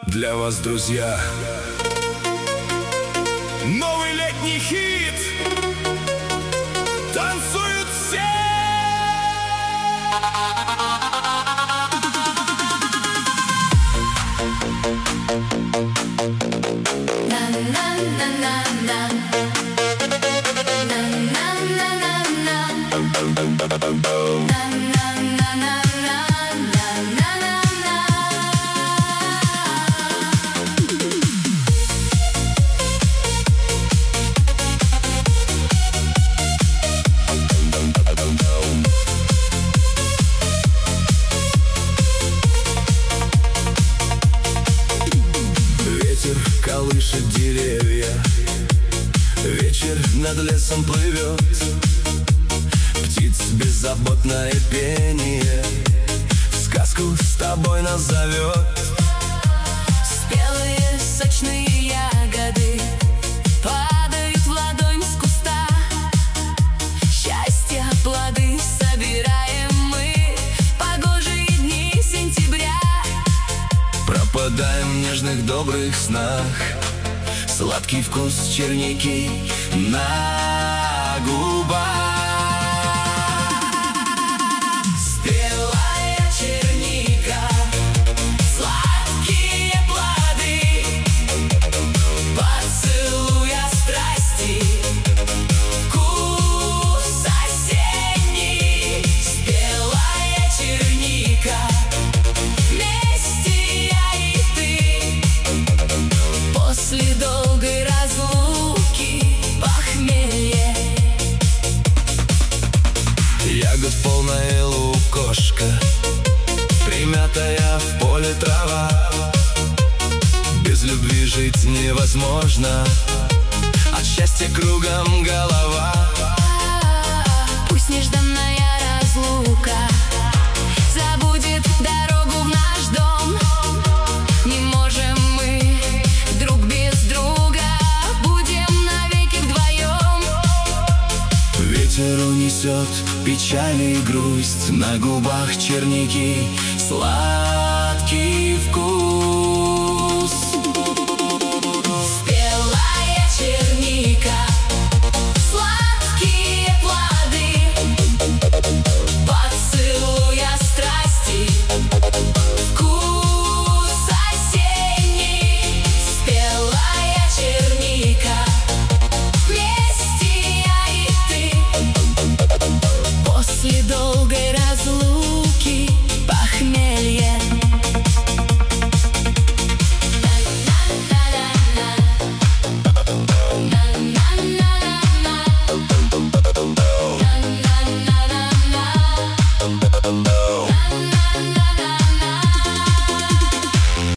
Для вас, друзья, новый летний хит. Танцуют все. Ветер колышет деревья, вечер над лесом плывет, птиц беззаботное пение в сказку с тобой нас зовет. Спелые сочные ягоды падают в ладонь с куста. Счастья плоды собираем мы в погожие дни сентября. Пропадаем в нежных добрых снах, сладкий вкус черники на губах. Спелая черника, сладкие плоды, поцелуя страсти, вкус осенний. Спелая черника, вместе я и ты, после долгой разлуки похмелье. Ягод полная лукошка, примятая в поле трава. Без любви жить невозможно, от счастья кругом голова. Пусть нежданная разлука забудет дорогу в наш дом. Не можем мы друг без друга, будем навеки вдвоем. Ветер унесет печаль и грусть, на губах черники сладкий вкус. Спелая черника, сладкие плоды, поцелуя страсти, вкус осенний. Спелая черника, вместе я и ты, после долгой разлуки похмелье.